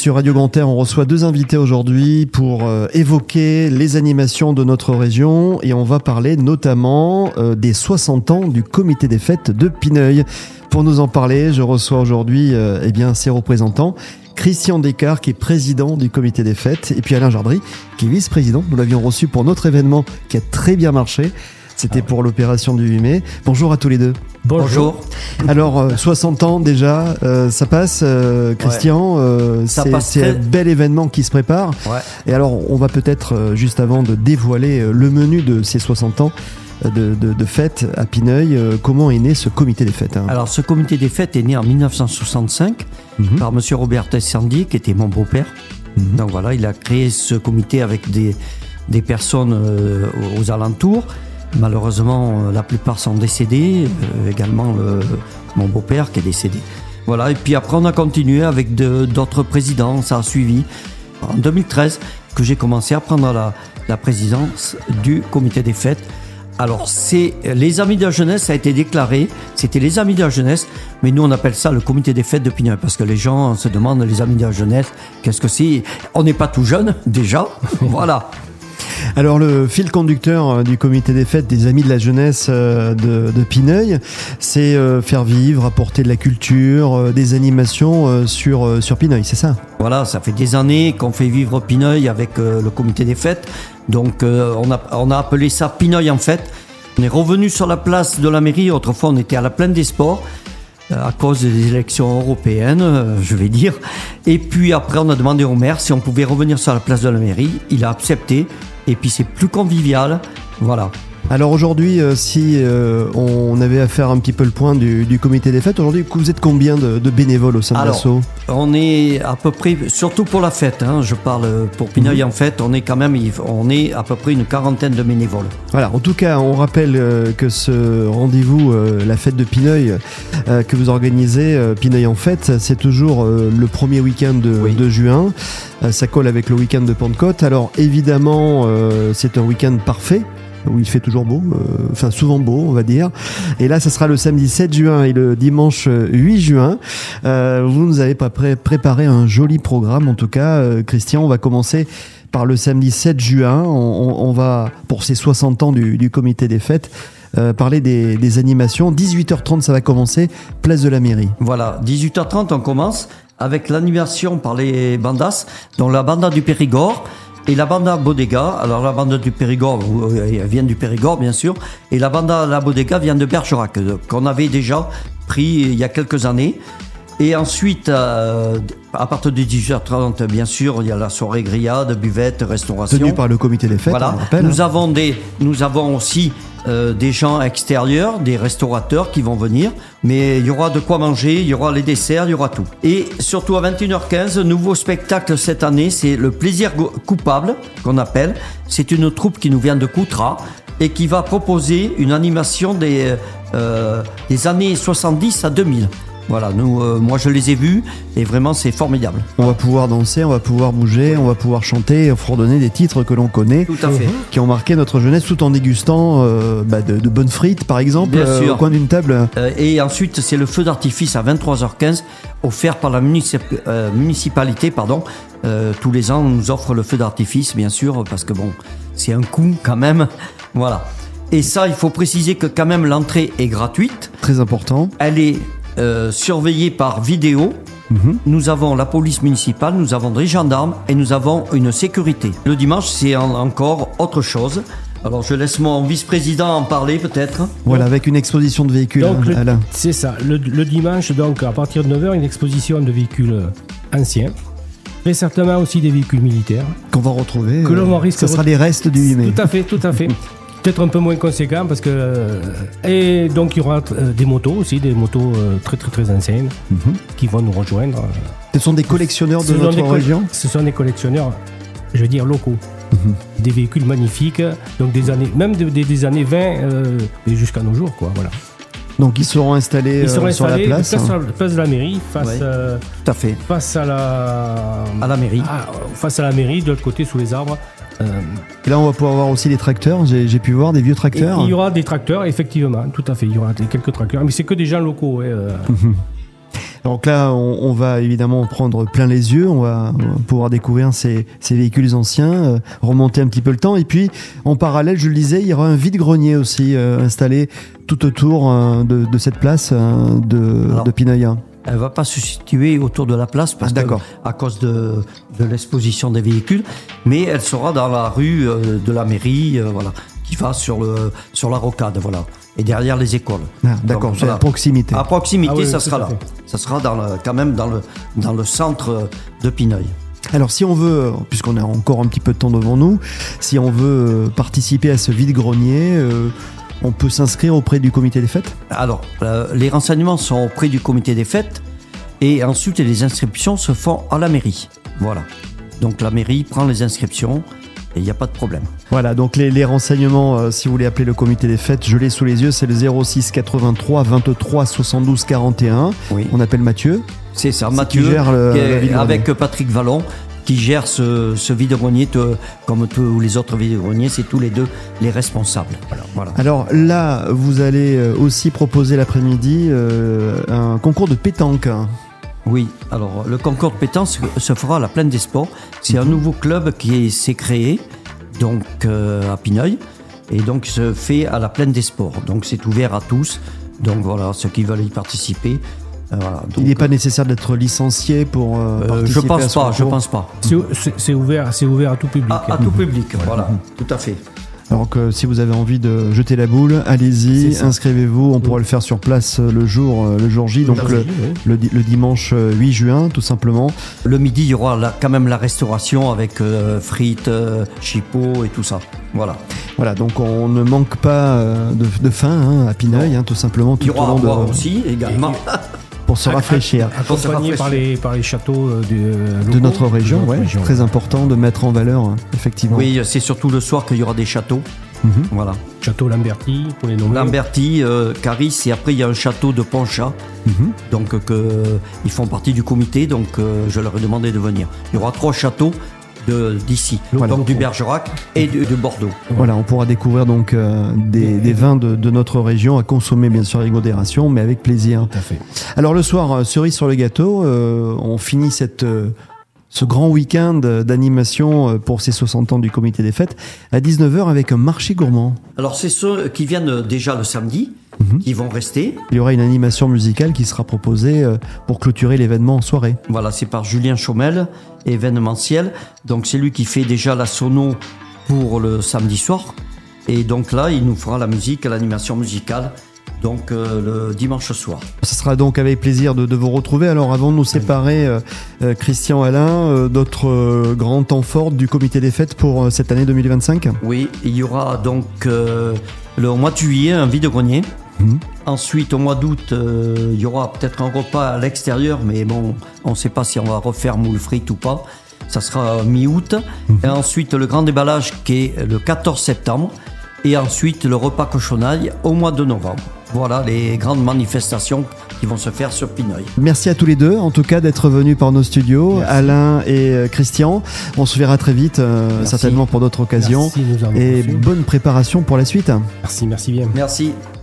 sur Radio Grand Air, on reçoit deux invités aujourd'hui pour évoquer les animations de notre région et on va parler notamment des 60 ans du comité des fêtes de Pineuilh. Pour nous en parler, je reçois aujourd'hui ses représentants. Christian Descartes, qui est président du comité des fêtes, et puis Alain Jardry, qui est vice-président. Nous l'avions reçu pour notre événement qui a très bien marché. C'était pour l'opération du 8 mai. Bonjour à tous les deux. Bonjour. Alors, 60 ans déjà, ça passe, Christian. C'est un bel événement qui se prépare. Ouais. Et alors, on va peut-être, juste avant de dévoiler le menu de ces 60 ans de fêtes à Pineuilh, comment est né ce comité des fêtes, hein? Alors, ce comité des fêtes est né en 1965 par monsieur Robert Tessandier, qui était mon beau-père. Donc voilà, il a créé ce comité avec des personnes aux alentours. Malheureusement, la plupart sont décédés, également mon beau-père qui est décédé. Voilà, et puis après on a continué avec d'autres présidents, ça a suivi. En 2013, que j'ai commencé à prendre la présidence du comité des fêtes. Alors, c'est les Amis de la Jeunesse, ça a été déclaré, c'était les Amis de la Jeunesse, mais nous on appelle ça le comité des fêtes de Pineuilh, parce que les gens se demandent, les Amis de la Jeunesse, qu'est-ce que c'est? On n'est pas tout jeune, déjà, voilà. Alors le fil conducteur du comité des fêtes des Amis de la Jeunesse de Pineuilh, c'est faire vivre, apporter de la culture, des animations sur Pineuilh, c'est ça? Voilà, ça fait des années qu'on fait vivre Pineuilh avec le comité des fêtes. Donc on a appelé ça Pineuilh en fête. On est revenu sur la place de la mairie, autrefois on était à la Plaine des Sports, à cause des élections européennes, je vais dire. Et puis après on a demandé au maire si on pouvait revenir sur la place de la mairie. Il a accepté. Et puis c'est plus convivial, voilà. Alors aujourd'hui, si on avait à faire un petit peu le point du comité des fêtes, aujourd'hui vous êtes combien de bénévoles au sein de l'asso? On est à peu près, surtout pour la fête, je parle pour Pineuilh en fête, on est à peu près une quarantaine de bénévoles. Voilà, en tout cas on rappelle que ce rendez-vous, la fête de Pineuilh, que vous organisez, Pineuilh en fête, c'est toujours le premier week-end de juin. Ça colle avec le week-end de Pentecôte. Alors évidemment, c'est un week-end parfait, où il fait toujours beau, souvent beau on va dire. Et là ça sera le samedi 7 juin et le dimanche 8 juin. Vous nous avez préparé un joli programme, en tout cas, Christian. On va commencer par le samedi 7 juin. On va, pour ces 60 ans du comité des fêtes, parler des animations. 18h30 ça va commencer, place de la mairie. Voilà, 18h30 on commence avec l'animation par les bandas, dont la banda du Périgord et la banda Bodega. Alors la banda du Périgord, elle vient du Périgord bien sûr, et la banda La Bodega vient de Bergerac, qu'on avait déjà pris il y a quelques années. Et ensuite, à partir de 18h30, bien sûr, il y a la soirée grillade, buvette, restauration. Tenue par le comité des fêtes, voilà. On rappelle. Nous avons aussi des gens extérieurs, des restaurateurs qui vont venir, mais il y aura de quoi manger, il y aura les desserts, il y aura tout. Et surtout à 21h15, nouveau spectacle cette année, c'est le plaisir coupable qu'on appelle. C'est une troupe qui nous vient de Coutras et qui va proposer une animation des années 70 à 2000. Voilà, moi je les ai vus et vraiment c'est formidable. On va pouvoir danser, on va pouvoir bouger, on va pouvoir chanter, fredonner des titres que l'on connaît, tout à fait, qui ont marqué notre jeunesse, tout en dégustant de bonnes frites par exemple, au coin d'une table. Et ensuite c'est le feu d'artifice à 23h15 offert par la municipalité. Tous les ans on nous offre le feu d'artifice bien sûr, parce que bon, c'est un coût quand même. Voilà. Et ça, il faut préciser que quand même l'entrée est gratuite. Très important. Elle est surveillée par vidéo. Nous avons la police municipale, nous avons des gendarmes et nous avons une sécurité. Le dimanche, c'est encore autre chose. Alors je laisse mon vice-président en parler peut-être. Voilà, avec une exposition de véhicules. Donc, c'est ça, le dimanche, donc à partir de 9h, une exposition de véhicules anciens. Très certainement aussi des véhicules militaires. Qu'on va retrouver. Que l'on risque. Ce sera les restes du 8 mai. Tout à fait. Peut-être un peu moins conséquent parce que... Et donc il y aura des motos aussi, des motos très très très anciennes qui vont nous rejoindre. Ce sont des collectionneurs de notre région? Ce sont des collectionneurs, je veux dire, locaux. Des véhicules magnifiques, donc des années 20 et jusqu'à nos jours, quoi, voilà. Donc ils seront installés sur la place. Sur la place de la mairie, tout à fait. Face à la mairie. Face à la mairie, de l'autre côté sous les arbres. Et là on va pouvoir voir aussi les tracteurs, j'ai pu voir des vieux tracteurs. Il y aura des tracteurs, effectivement, tout à fait, il y aura quelques tracteurs, mais c'est que des gens locaux. Donc là, on va évidemment prendre plein les yeux, on va pouvoir découvrir ces véhicules anciens, remonter un petit peu le temps. Et puis, en parallèle, je le disais, il y aura un vide-grenier aussi installé tout autour de cette place de Pineuil. Elle ne va pas se situer autour de la place parce à cause de l'exposition des véhicules, mais elle sera dans la rue de la mairie, qui va sur la rocade, et derrière les écoles. D'accord, c'est à proximité. À proximité, ça sera là. Ça sera quand même dans le centre de Pineuil. Alors si on veut, puisqu'on a encore un petit peu de temps devant nous, si on veut participer à ce vide-grenier, on peut s'inscrire auprès du comité des fêtes ? Alors, les renseignements sont auprès du comité des fêtes et ensuite les inscriptions se font à la mairie. Voilà. Donc la mairie prend les inscriptions et il n'y a pas de problème. Voilà, donc les renseignements, si vous voulez appeler le comité des fêtes, je l'ai sous les yeux, c'est le 06 83 23 72 41. Oui. On appelle Mathieu. C'est ça, Mathieu, qui gère avec Patrick Vallon, qui gère ce vide-grenier, comme tous les autres vide-greniers, c'est tous les deux les responsables. Voilà. Alors là, vous allez aussi proposer l'après-midi un concours de pétanque. Oui, alors le concours de pétanque se fera à la Plaine des Sports. C'est un nouveau club qui s'est créé donc, à Pineuil, et donc il se fait à la Plaine des Sports. Donc c'est ouvert à tous, donc voilà, ceux qui veulent y participer. Voilà, donc, il n'est pas nécessaire d'être licencié pour participer je pense pas. C'est ouvert à tout public. À tout public, voilà, tout à fait. Alors que si vous avez envie de jeter la boule, allez-y, inscrivez-vous. On pourra le faire sur place le jour J, donc le dimanche 8 juin, tout simplement. Le midi, il y aura quand même la restauration avec frites, chipots et tout ça. Voilà, donc on ne manque pas de faim à Pineuil, tout simplement. Il y aura à boire aussi, également. Pour se rafraîchir. Accompagné par les châteaux de notre région, très important de mettre en valeur, effectivement. Oui, c'est surtout le soir qu'il y aura des châteaux. Voilà. Château Lamberty, pour les nommer. Lamberty, Caris, et après il y a un château de Ponchat, donc ils font partie du comité, donc je leur ai demandé de venir. Il y aura 3 châteaux d'ici, donc du Bergerac et de Bordeaux. Voilà, on pourra découvrir donc des vins de notre région à consommer bien sûr avec modération, mais avec plaisir. Tout à fait. Alors le soir, cerise sur le gâteau, on finit ce grand week-end d'animation pour ces 60 ans du comité des fêtes à 19h avec un marché gourmand. Alors c'est ceux qui viennent déjà le samedi, qui vont rester. Il y aura une animation musicale qui sera proposée pour clôturer l'événement en soirée. Voilà, c'est par Julien Chaumel, événementiel. Donc c'est lui qui fait déjà la sono pour le samedi soir. Et donc là, il nous fera la musique, l'animation musicale. Donc le dimanche soir. Ce sera donc avec plaisir de vous retrouver. Alors avant de nous séparer, Christian, Alain, d'autres grands temps forts du comité des fêtes pour cette année 2025 ? Oui, il y aura donc le mois de juillet un vide-grenier. Ensuite, au mois d'août, il y aura peut-être un repas à l'extérieur, mais bon, on ne sait pas si on va refaire moule frite ou pas. Ça sera mi-août. Et ensuite, le grand déballage qui est le 14 septembre. Et ensuite, le repas cochonaille au mois de novembre. Voilà les grandes manifestations qui vont se faire sur Pineuil. Merci à tous les deux, en tout cas, d'être venus par nos studios. Merci. Alain et Christian. On se verra très vite, certainement pour d'autres occasions. Merci, et bonne préparation pour la suite. Merci bien. Merci.